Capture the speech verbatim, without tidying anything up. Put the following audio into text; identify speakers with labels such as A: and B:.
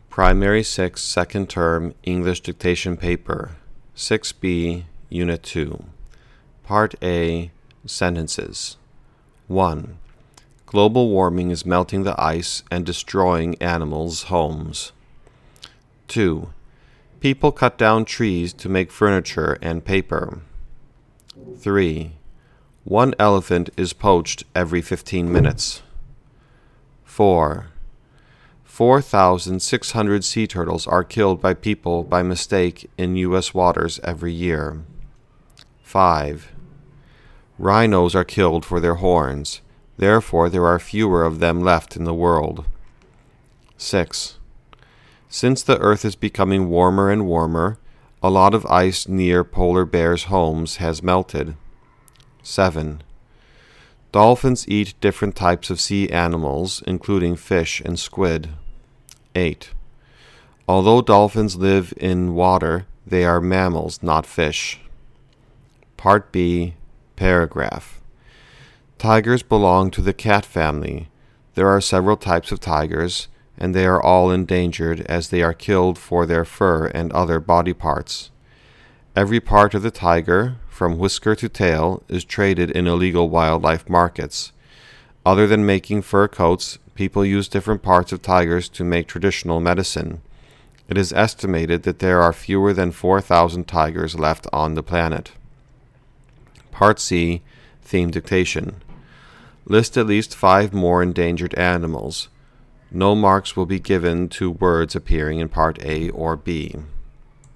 A: Primary six, Second Term, English Dictation Paper, six B, Unit two. Part A, Sentences. one. Global warming is melting the ice and destroying animals' homes. two. People cut down trees to make furniture and paper. three. One elephant is poached every fifteen minutes. four. four thousand six hundred sea turtles are killed by people by mistake in U S waters every year. five. Rhinos are killed for their horns. Therefore, there are fewer of them left in the world. six. Since the Earth is becoming warmer and warmer, a lot of ice near polar bears' homes has melted. seven. Dolphins eat different types of sea animals, including fish and squid. eight. Although dolphins live in water, they are mammals, not fish. Part B, Paragraph. Tigers belong to the cat family. There are several types of tigers, and they are all endangered as they are killed for their fur and other body parts. Every part of the tiger, from whisker to tail, is traded in illegal wildlife markets. Other than making fur coats, people use different parts of tigers to make traditional medicine. It is estimated that there are fewer than four thousand tigers left on the planet. Part C, Theme Dictation. List at least five more endangered animals. No marks will be given to words appearing in Part A or B.